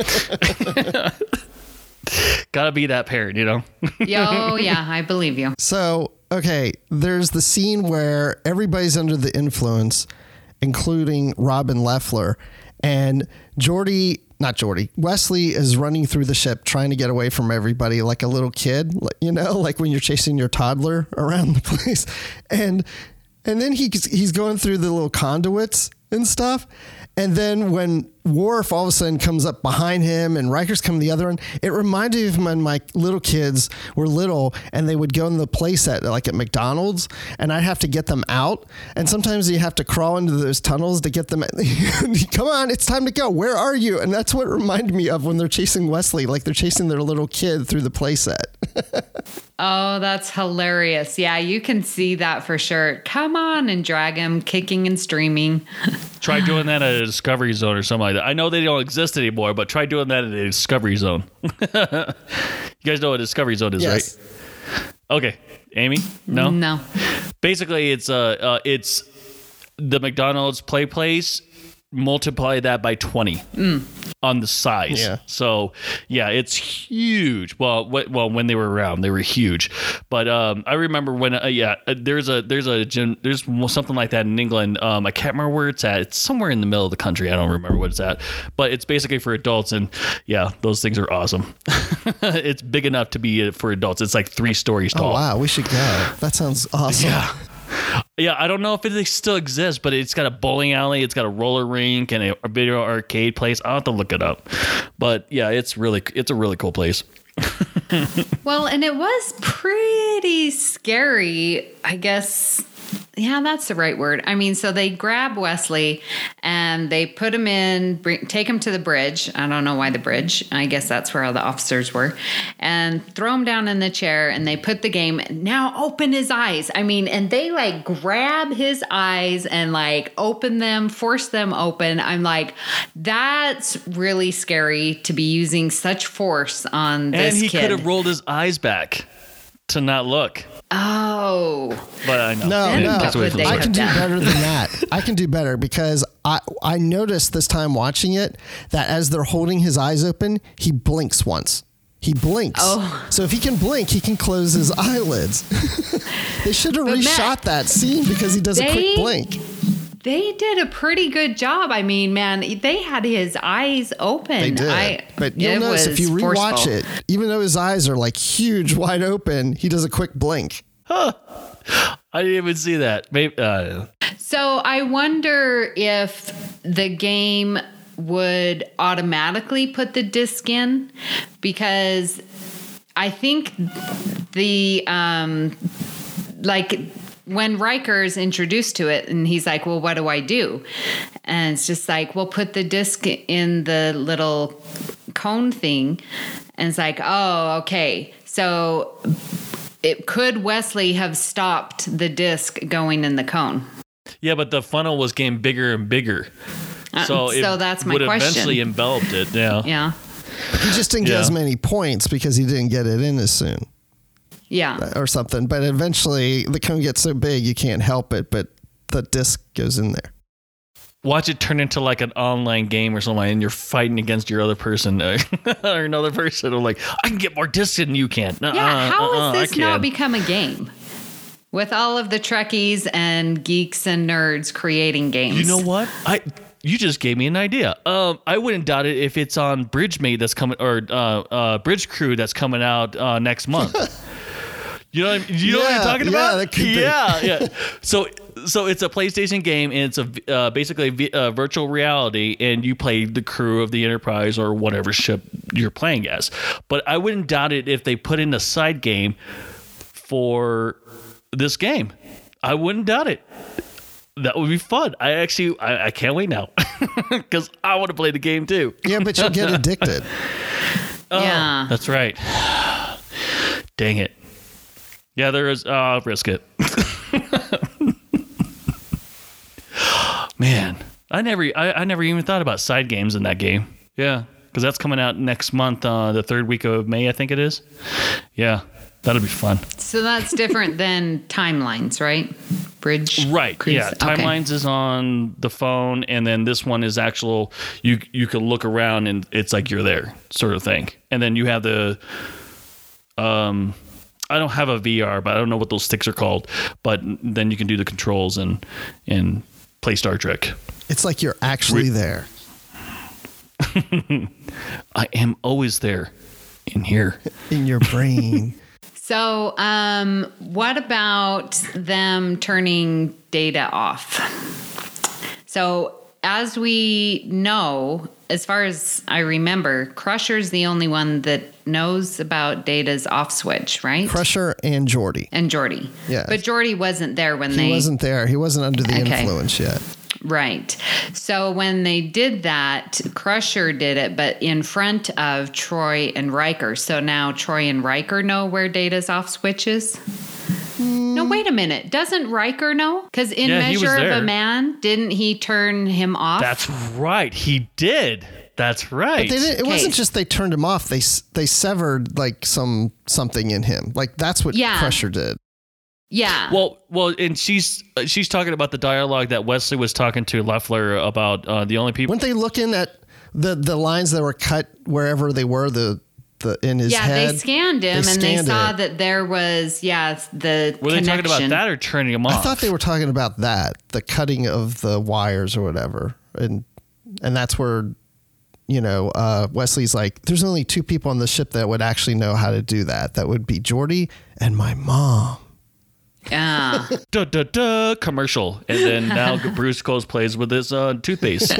Gotta be that parent, Oh, yeah, I believe you. So, okay, there's the scene where everybody's under the influence, including Robin Leffler, and Wesley is running through the ship trying to get away from everybody like a little kid, like when you're chasing your toddler around the place. And then he's going through the little conduits and stuff. And then when Worf all of a sudden comes up behind him and Riker's coming the other end, it reminded me of when my little kids were little and they would go in the place at McDonald's, and I'd have to get them out. And sometimes you have to crawl into those tunnels to get them. Come on, it's time to go. Where are you? And that's what it reminded me of when they're chasing Wesley, like they're chasing their little kid through the play set. Oh, that's hilarious. Yeah, you can see that for sure. Come on and drag him, kicking and streaming. Try doing that at a Discovery Zone or something like that. I know they don't exist anymore, but try doing that at a Discovery Zone. You guys know what a Discovery Zone is, yes. Right? Okay. Amy? No? No. Basically, it's the McDonald's play place. Multiply that by 20 on the size. Yeah. So yeah, it's huge. Well, when they were around, they were huge. But I remember when there's something like that in England. I can't remember where it's at. It's somewhere in the middle of the country. I don't remember what it's at. But it's basically for adults, and yeah, those things are awesome. It's big enough to be for adults. It's like 3 stories tall. Oh wow, we should go. That sounds awesome. Yeah, I don't know if it still exists, but it's got a bowling alley, it's got a roller rink, and a video arcade place. I'll have to look it up. But yeah, it's a really cool place. Well, and it was pretty scary, I guess. Yeah, that's the right word. I mean, so they grab Wesley and they put him in, take him to the bridge. I don't know why the bridge. I guess that's where all the officers were. And throw him down in the chair and they put the game, now open his eyes. I mean, and they like grab his eyes and like open them, force them open. I'm like, that's really scary to be using such force on this kid. And he could have rolled his eyes back to not look. Oh. But I know. No. What would they I have can do done? better than that. I can do better because I noticed this time watching it that as they're holding his eyes open, he blinks once. He blinks. Oh. So if he can blink, he can close his eyelids. They should have But reshot Matt, that scene because he does a quick blink. They did a pretty good job. I mean, man, they had his eyes open. They did. But you'll notice if you rewatch it, even though his eyes are like huge, wide open, he does a quick blink. Huh. I didn't even see that. Maybe. So I wonder if the game would automatically put the disc in, because I think the like when Riker's introduced to it and he's like, well, what do I do? And it's just like, well, put the disc in the little cone thing. And it's like, oh, okay. So could Wesley have stopped the disc going in the cone? Yeah, but the funnel was getting bigger and bigger. So that's my would question. Eventually enveloped it. Yeah. Yeah. He just didn't get as many points because he didn't get it in as soon. Yeah. Or something. But eventually the cone gets so big you can't help it, but the disc goes in there. Watch it turn into like an online game or something, and you're fighting against your other person or another person. I'm like, I can get more discs than you can. Yeah, how has this not become a game? With all of the Trekkies and geeks and nerds creating games. You know what? You just gave me an idea. I wouldn't doubt it if it's on Bridgemate that's coming, or Bridge Crew that's coming out next month. You know what I'm talking about? Yeah, that could be. Yeah. So it's a PlayStation game, and it's basically a virtual reality, and you play the crew of the Enterprise or whatever ship you're playing as. But I wouldn't doubt it if they put in a side game for this game. I wouldn't doubt it. That would be fun. I can't wait now because I want to play the game too. Yeah, but you'll get addicted. Yeah. That's right. Dang it. Yeah, there is. I'll risk it. Man, I never even thought about side games in that game. Yeah, because that's coming out next month, the third week of May, I think it is. Yeah, that'll be fun. So that's different than Timelines, right? Bridge. Right. Cruise. Yeah. Timelines is on the phone, and then this one is actual. You can look around, and it's like you're there, sort of thing. And then you have the. I don't have a VR, but I don't know what those sticks are called. But then you can do the controls and play Star Trek. It's like you're actually there. I am always there, in here, in your brain. So, what about them turning data off? So, as we know, as far as I remember, Crusher's the only one that knows about Data's off switch, right? Crusher and Geordi. And Geordi. Yeah. But Geordi wasn't there when He wasn't there. He wasn't under the influence yet. Right. So when they did that, Crusher did it, but in front of Troy and Riker. So now Troy and Riker know where Data's off switch is? No, wait a minute. Doesn't Riker know? Because in Measure of a Man, didn't he turn him off? That's right. He did. That's right. But they didn't, it wasn't just they turned him off. They severed like something in him. Like that's what Crusher did. Yeah. Well, and she's talking about the dialogue that Wesley was talking to Leffler about the only people. Weren't they looking at the lines that were cut wherever they were in his head? Yeah, they scanned him and they saw that there was the Were they talking about that or turning him off? I thought they were talking about that, the cutting of the wires or whatever, and that's where Wesley's like, there's only two people on the ship that would actually know how to do that. That would be Geordi and my mom. Yeah. Commercial. And then now Bruce plays with his toothpaste.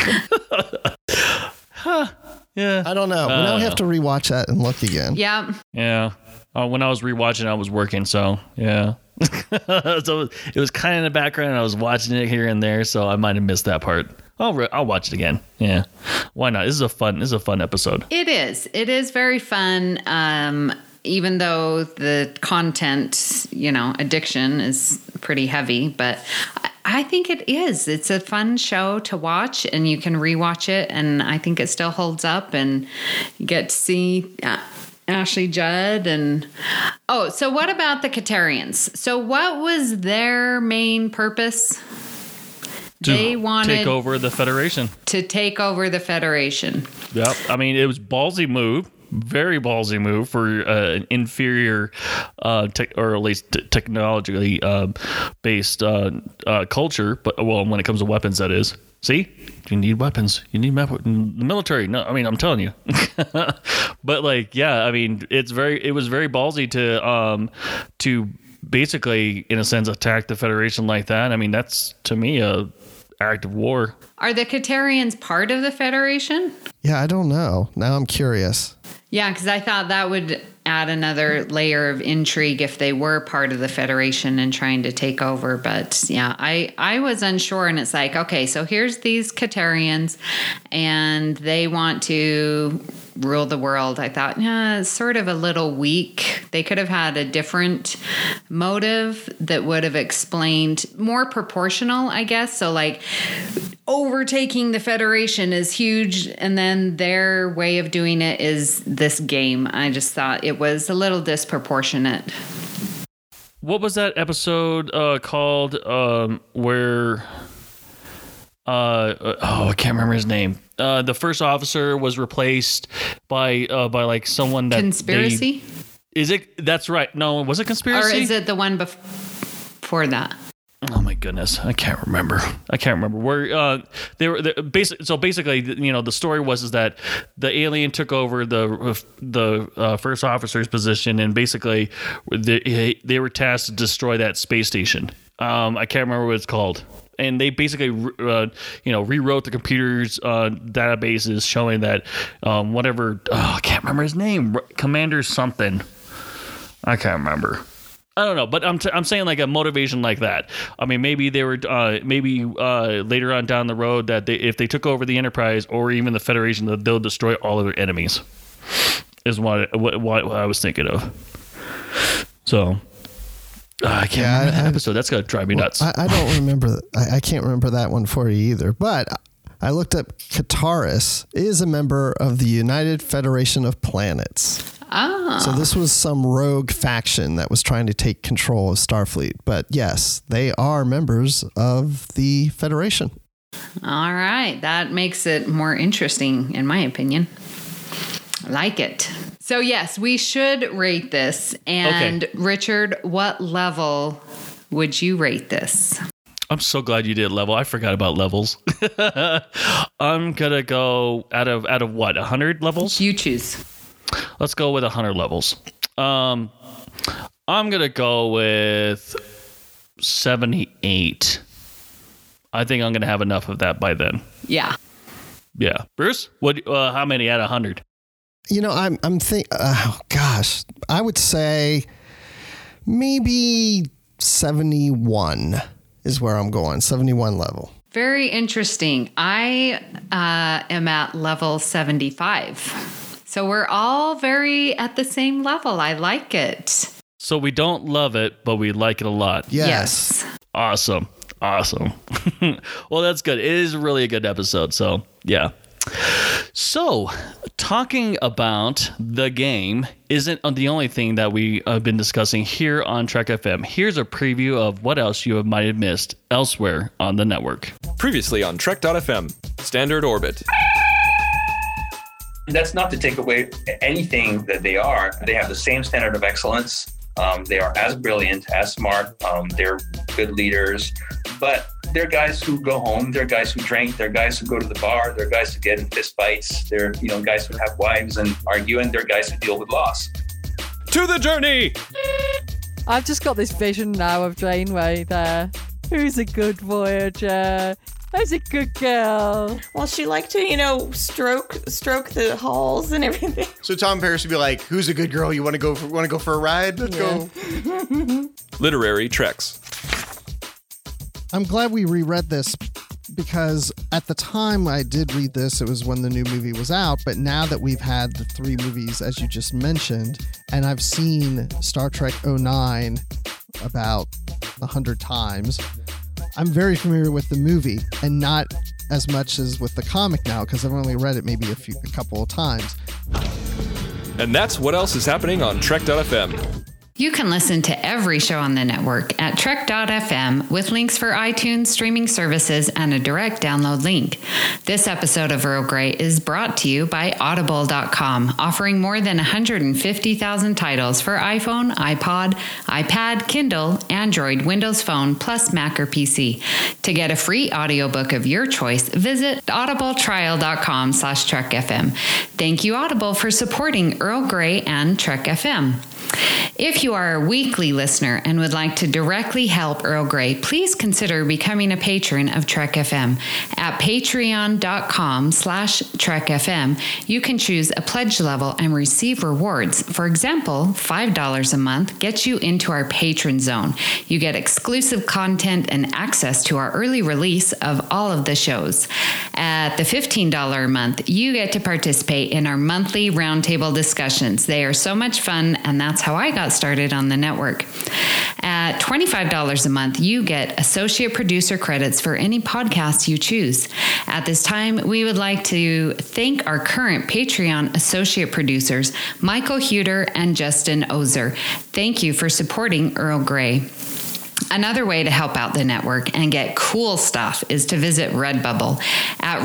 Yeah. I don't know. Now we have to rewatch that and look again. Yeah. Yeah. When I was rewatching, I was working. So, yeah. So it was kind of in the background. I was watching it here and there, so I might have missed that part. I'll watch it again. Yeah, why not? This is a fun episode. It is. It is very fun. Even though the content, addiction is pretty heavy, but I think it is. It's a fun show to watch, and you can rewatch it, and I think it still holds up, and you get to see Ashley Judd. So what about the Katarians? So what was their main purpose? They wanted take over the Federation. To take over the Federation. Yep. I mean, it was ballsy move. Very ballsy move for an inferior, or at least technologically based culture. But when it comes to weapons, that is. See, you need weapons. You need the military. No, I mean, I'm telling you. But I mean, it was very ballsy to basically, in a sense, attack the Federation like that. I mean, that's to me a act of war. Are the Katarians part of the Federation? Yeah, I don't know. Now I'm curious. Yeah, because I thought that would add another layer of intrigue if they were part of the Federation and trying to take over. But yeah, I was unsure, and it's like, okay, so here's these Katarians, and they want to rule the world. I thought, it's sort of a little weak. They could have had a different motive that would have explained more proportional, I guess. So overtaking the Federation is huge, and then their way of doing it is this game. I just thought it was a little disproportionate. What was that episode called where I can't remember his name. The first officer was replaced by someone that Conspiracy? Is it? That's right. No, was it Conspiracy? Or is it the one before that? Oh my goodness, I can't remember. Where they were basically. So basically, the story was that the alien took over the first officer's position, and basically they were tasked to destroy that space station. I can't remember what it's called. And they basically, rewrote the computer's databases showing that I can't remember his name, Commander something. I can't remember. I don't know, but I'm saying like a motivation like that. I mean, maybe they were later on down the road that if they took over the Enterprise or even the Federation, that they'll destroy all of their enemies. Is what I was thinking of. So. I can't remember that episode. That's going to drive me nuts. I don't remember. I can't remember that one for you either. But I looked up. Kataris is a member of the United Federation of Planets. Oh. So this was some rogue faction that was trying to take control of Starfleet. But yes, they are members of the Federation. All right. That makes it more interesting, in my opinion. I like it. So yes, we should rate this. And okay. Richard, what level would you rate this? I'm so glad you did level. I forgot about levels. I'm gonna go out of what, 100 levels? You choose. Let's go with 100 levels. I'm gonna go with 78. I think I'm gonna have enough of that by then. Yeah. Yeah, Bruce, what? How many out of 100? I'm thinking. Oh gosh, I would say maybe 71 is where I'm going. 71 level. Very interesting. I am at level 75. So we're all very at the same level. I like it. So we don't love it, but we like it a lot. Yes. Awesome. Well, that's good. It is really a good episode. So yeah. So, talking about the game isn't the only thing that we have been discussing here on Trek FM. Here's a preview of what else you might have missed elsewhere on the network. Previously on Trek.fm, Standard Orbit. That's not to take away anything that they are. They have the same standard of excellence. They are as brilliant, as smart. They're good leaders. But they're guys who go home. They're guys who drink. They're guys who go to the bar. They're guys who get in fist fights. They're guys who have wives and argue, and they're guys who deal with loss. To the journey! I've just got this vision now of Janeway there. Who's a good Voyager? I was a good girl. Well, she liked to, stroke the halls and everything. So Tom Paris would be like, "Who's a good girl? You want to go for a ride? Let's go." Literary Treks. I'm glad we reread this because at the time I did read this, it was when the new movie was out. But now that we've had the 3 movies, as you just mentioned, and I've seen Star Trek 09 about 100 times, I'm very familiar with the movie and not as much as with the comic now because I've only read it maybe a couple of times. And that's what else is happening on Trek.fm. You can listen to every show on the network at Trek.fm with links for iTunes, streaming services, and a direct download link. This episode of Earl Grey is brought to you by Audible.com, offering more than 150,000 titles for iPhone, iPod, iPad, Kindle, Android, Windows Phone, plus Mac or PC. To get a free audiobook of your choice, visit audibletrial.com/TrekFM. Thank you, Audible, for supporting Earl Grey and Trek FM. If you are a weekly listener and would like to directly help Earl Grey, please consider becoming a patron of Trek FM. At patreon.com/Trek FM, you can choose a pledge level and receive rewards. For example, $5 a month gets you into our patron zone. You get exclusive content and access to our early release of all of the shows. At the $15 a month, you get to participate in our monthly roundtable discussions. They are so much fun, and that's how I got started on the network. At $25 a month, you get associate producer credits for any podcast you choose. At this time, we would like to thank our current Patreon associate producers, Michael Huter and Justin Ozer. Thank you for supporting Earl Grey. Another way to help out the network and get cool stuff is to visit Redbubble. At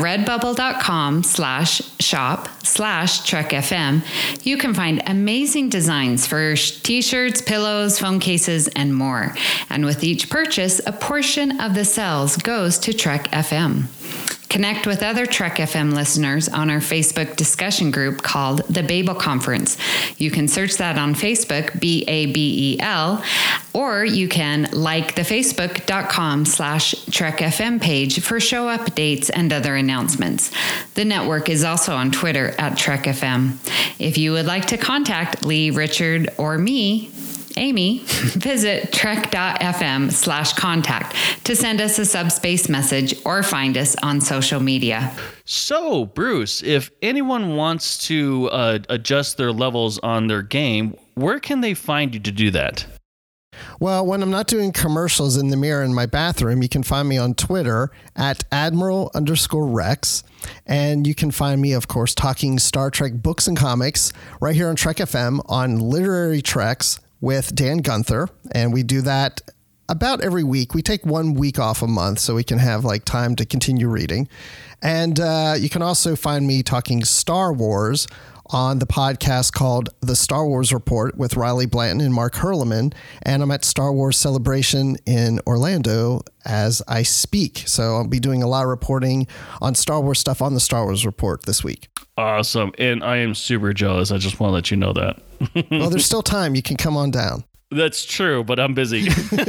redbubble.com/shop/TrekFM, you can find amazing designs for t-shirts, pillows, phone cases, and more. And with each purchase, a portion of the sales goes to Trek FM. Connect with other Trek FM listeners on our Facebook discussion group called The Babel Conference. You can search that on Facebook, BABEL, or you can like the facebook.com/Trek FM page for show updates and other announcements. The network is also on Twitter at Trek FM. If you would like to contact Lee, Richard, or me, Amy, visit trek.fm/contact to send us a subspace message or find us on social media. So, Bruce, if anyone wants to adjust their levels on their game, where can they find you to do that? Well, when I'm not doing commercials in the mirror in my bathroom, you can find me on Twitter at Admiral_Rex. And you can find me, of course, talking Star Trek books and comics right here on Trek FM on Literary Treks with Dan Gunther. And we do that about every week. We take 1 week off a month so we can have time to continue reading. And you can also find me talking Star Wars on the podcast called The Star Wars Report with Riley Blanton and Mark Hurleman. And I'm at Star Wars Celebration in Orlando as I speak. So I'll be doing a lot of reporting on Star Wars stuff on the Star Wars Report this week. Awesome. And I am super jealous. I just want to let you know that. Well, there's still time. You can come on down. That's true, but I'm busy.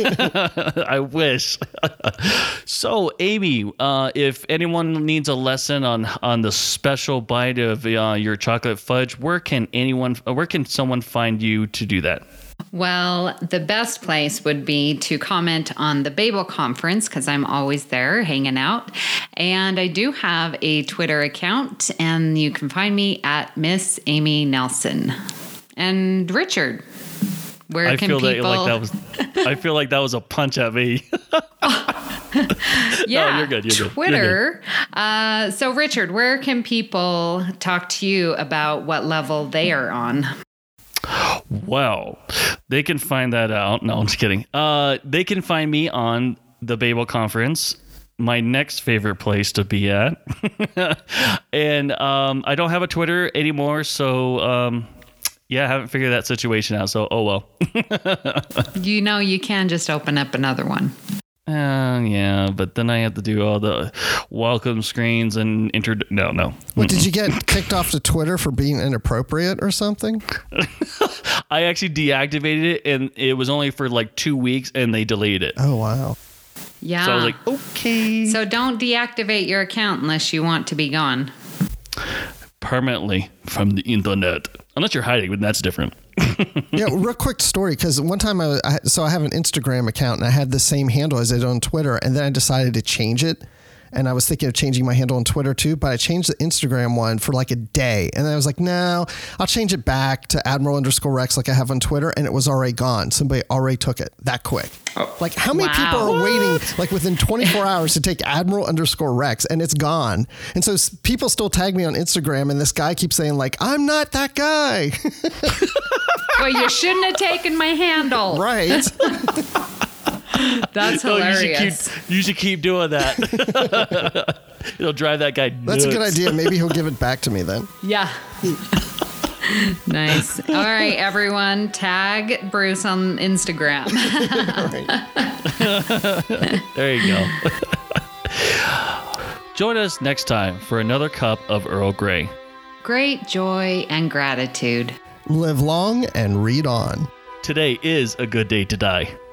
I wish. So, Amy, if anyone needs a lesson on the special bite of your chocolate fudge, where can someone find you to do that? Well, the best place would be to comment on the Babel Conference because I'm always there hanging out. And I do have a Twitter account, and you can find me at Miss Amy Nelson. And Richard, where can people... I feel like that was a punch at me. Yeah, no, you're good. Twitter. So, Richard, where can people talk to you about what level they are on? Well, they can find that out. No, I'm just kidding. They can find me on the Babel Conference, my next favorite place to be at. And I don't have a Twitter anymore, so yeah, I haven't figured that situation out. So, oh well. You can just open up another one. Yeah, but then I have to do all the welcome screens and No. What, did you get kicked off to Twitter for being inappropriate or something? I actually deactivated it, and it was only for 2 weeks, and they deleted it. Oh, wow. Yeah. So I was like, okay. So don't deactivate your account unless you want to be gone. Permanently from the internet. Unless you're hiding, then that's different. Yeah, real quick story, because one time I have an Instagram account and I had the same handle as I did on Twitter, and then I decided to change it. And I was thinking of changing my handle on Twitter too, but I changed the Instagram one for like a day. And then I was like, no, I'll change it back to Admiral_Rex like I have on Twitter. And it was already gone. Somebody already took it that quick. Like how many people are waiting like within 24 hours to take Admiral_Rex and it's gone. And so people still tag me on Instagram and this guy keeps saying like, I'm not that guy. Well, you shouldn't have taken my handle. Right. That's hilarious. You should keep doing that. It'll drive that guy nuts. That's a good idea. Maybe he'll give it back to me then. Yeah. Nice. All right, everyone. Tag Bruce on Instagram. There you go. Join us next time for another cup of Earl Grey. Great joy and gratitude. Live long and read on. Today is a good day to die.